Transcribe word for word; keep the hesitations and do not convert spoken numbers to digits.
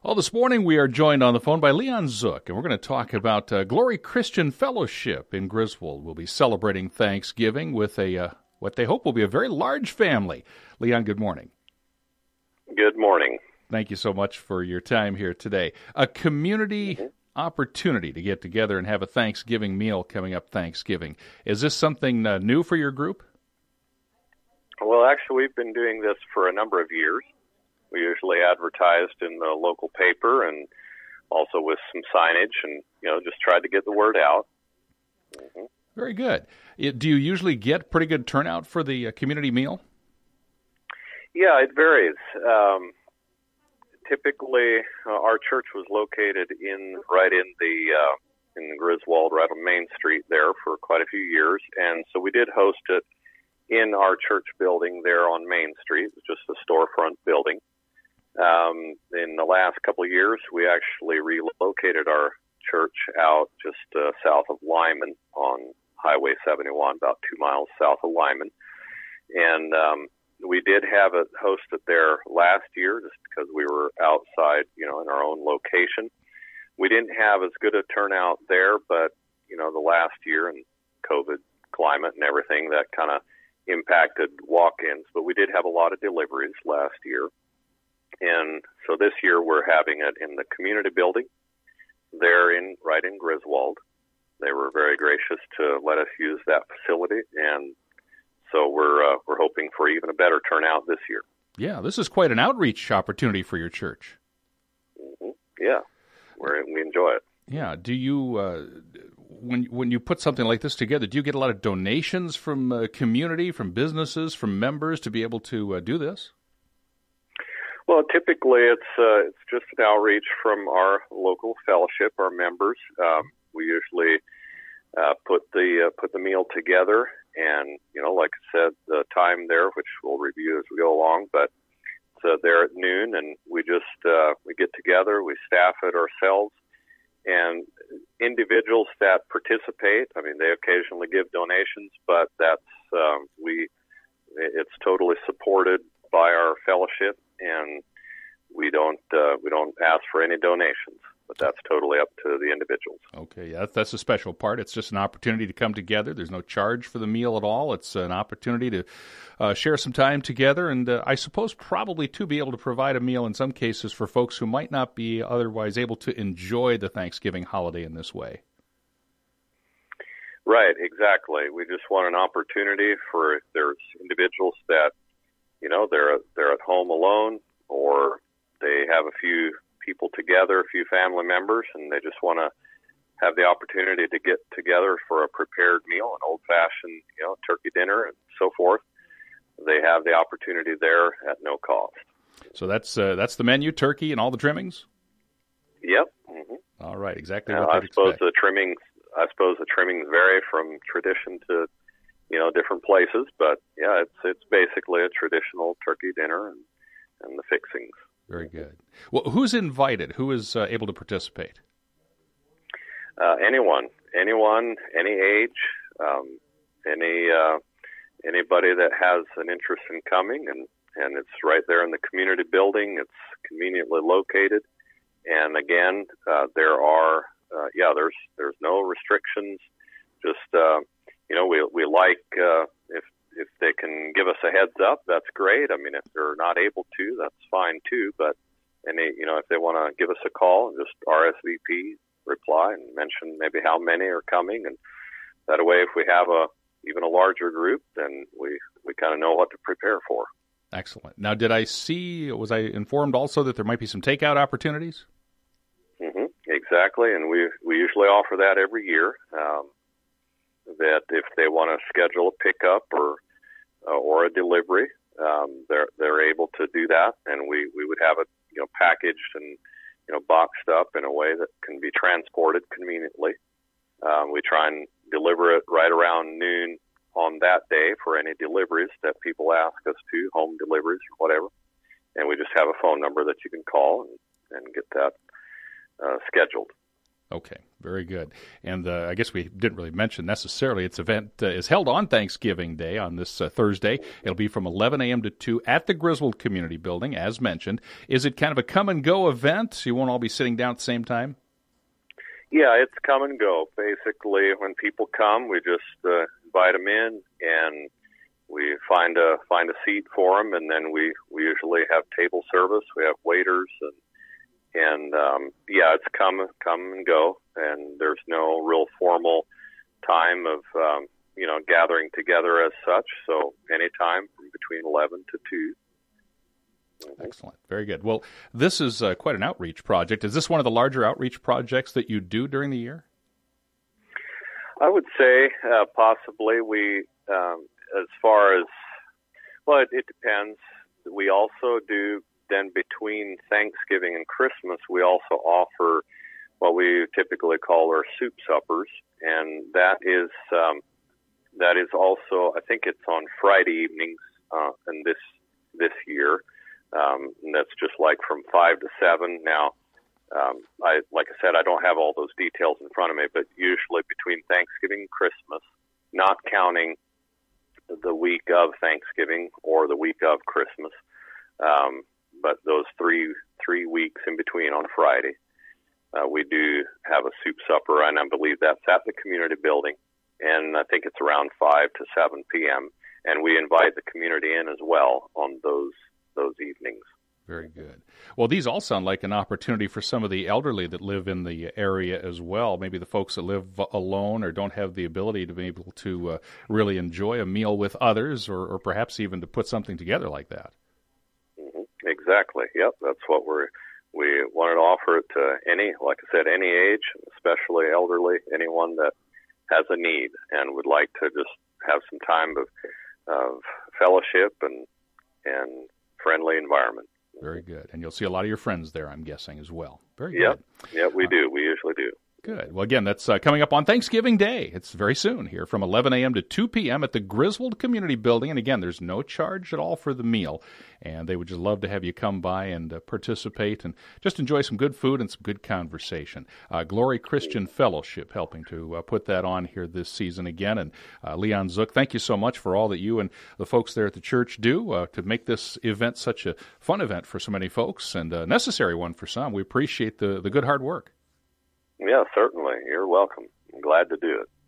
Well, this morning we are joined on the phone by Leon Zook, and we're going to talk about uh, Glory Christian Fellowship in Griswold. We'll be celebrating Thanksgiving with a uh, what they hope will be a very large family. Leon, good morning. Good morning. Thank you so much for your time here today. A community mm-hmm. opportunity to get together and have a Thanksgiving meal coming up Thanksgiving. Is this something uh, new for your group? Well, actually, we've been doing this for a number of years. We usually advertised in the local paper and also with some signage and, you know, just tried to get the word out. Mm-hmm. Very good. Do you usually get pretty good turnout for the uh, community meal? Yeah, it varies. Um, typically, uh, our church was located in right in the uh, in the Griswold, right on Main Street there for quite a few years, and so we did host it in our church building there on Main Street. It was just a storefront building. Um, in the last couple of years, we actually relocated our church out just uh, south of Lyman on Highway seventy-one, about two miles south of Lyman. And um, we did have it hosted there last year just because we were outside, you know, in our own location. We didn't have as good a turnout there, but, you know, the last year and COVID climate and everything, that kind of impacted walk-ins. But we did have a lot of deliveries last year. And so this year we're having it in the community building there in right in Griswold. They were very gracious to let us use that facility, and so we're uh, we're hoping for even a better turnout this year. Yeah, this is quite an outreach opportunity for your church. Mm-hmm. Yeah, we're, we enjoy it. Yeah. Do you uh, when when you put something like this together, do you get a lot of donations from uh, community, from businesses, from members to be able to uh, do this? Well, typically it's uh, it's just an outreach from our local fellowship, our members. Um, we usually uh, put the uh, put the meal together, and you know, like I said, the time there, which we'll review as we go along, but it's uh, there at noon, and we just uh, we get together, we staff it ourselves, and individuals that participate. I mean, they occasionally give donations, but that's um, we it's totally supported by our fellowship. And we don't uh, we don't ask for any donations, but that's totally up to the individuals. Okay, yeah, that's the special part. It's just an opportunity to come together. There's no charge for the meal at all. It's an opportunity to uh, share some time together, and uh, I suppose probably to be able to provide a meal in some cases for folks who might not be otherwise able to enjoy the Thanksgiving holiday in this way. Right, exactly. We just want an opportunity for if there's individuals that, you know, they're they're at home alone, or they have a few people together, a few family members, and they just want to have the opportunity to get together for a prepared meal, an old-fashioned, you know, turkey dinner and so forth. They have the opportunity there at no cost. So that's uh, that's the menu: turkey and all the trimmings. Yep. Mm-hmm. All right, exactly now, what I they'd suppose expect. the trimmings. I suppose the trimmings vary from tradition to, you know, different places, but yeah, it's it's basically a traditional turkey dinner and, and the fixings. Very good. Well, who's invited? Who is uh, able to participate? Uh, anyone, anyone, any age, um, any uh, anybody that has an interest in coming, and, and it's right there in the community building. It's conveniently located, and again, uh, there are uh, yeah, there's there's no restrictions. Just uh, you know, we we like uh, if if they can give us a heads up, that's great. I mean, if they're not able to, that's fine too. But and they, you know, if they want to give us a call and just R S V P, reply and mention maybe how many are coming, and that way, if we have a even a larger group, then we we kind of know what to prepare for. Excellent. Now, did I see? Was I informed also that there might be some takeout opportunities? Mm-hmm, exactly, and we we usually offer that every year. Um, that if they want to schedule a pickup or uh, or a delivery, um, they're they're able to do that, and we, we would have it, you know, packaged and, you know, boxed up in a way that can be transported conveniently. Um, we try and deliver it right around noon on that day for any deliveries that people ask us to, home deliveries or whatever, and we just have a phone number that you can call and, and get that uh, scheduled. Okay, very good. And uh, I guess we didn't really mention necessarily its event uh, is held on Thanksgiving Day on this uh, Thursday. It'll be from eleven a.m. to two at the Griswold Community Building, as mentioned. Is it kind of a come-and-go event? You won't all be sitting down at the same time? Yeah, it's come and go. Basically, when people come, we just uh, invite them in, and we find a find a seat for them, and then we, we usually have table service. We have waiters, and and um, yeah, it's come come and go, and there's no real formal time of um, you know gathering together as such. So anytime from between eleven to two. Excellent. Very good. Well, this is uh, quite an outreach project. Is this one of the larger outreach projects that you do during the year? I would say uh, possibly. We, um, as far as, well, it, it depends. We also do, then between Thanksgiving and Christmas, we also offer what we typically call our soup suppers, and that is um, that is also, I think it's on Friday evenings, uh, and this this year. Um, and that's just like from five to seven. Now, um, I, like I said, I don't have all those details in front of me, but usually between Thanksgiving and Christmas, not counting the week of Thanksgiving or the week of Christmas, um, but those three, three weeks in between on Friday, uh, we do have a soup supper, and I believe that's at the community building. And I think it's around five to seven p.m. And we invite the community in as well on those those evenings. Very good. Well, these all sound like an opportunity for some of the elderly that live in the area as well. Maybe the folks that live alone or don't have the ability to be able to uh, really enjoy a meal with others, or, or perhaps even to put something together like that. Mm-hmm. Exactly. Yep. That's what we're, we wanted to offer it to any, like I said, any age, especially elderly, anyone that has a need and would like to just have some time of, of fellowship and, and friendly environment. Very good. And you'll see a lot of your friends there, I'm guessing, as well. Very yep. good. Yep, we uh, do. We usually do. Good. Well, again, that's uh, coming up on Thanksgiving Day. It's very soon here from eleven a.m. to two p.m. at the Griswold Community Building. And again, there's no charge at all for the meal. And they would just love to have you come by and uh, participate and just enjoy some good food and some good conversation. Uh, Glory Christian Fellowship helping to uh, put that on here this season again. And uh, Leon Zook, thank you so much for all that you and the folks there at the church do uh, to make this event such a fun event for so many folks and a necessary one for some. We appreciate the, the good hard work. Yeah, certainly. You're welcome. I'm glad to do it.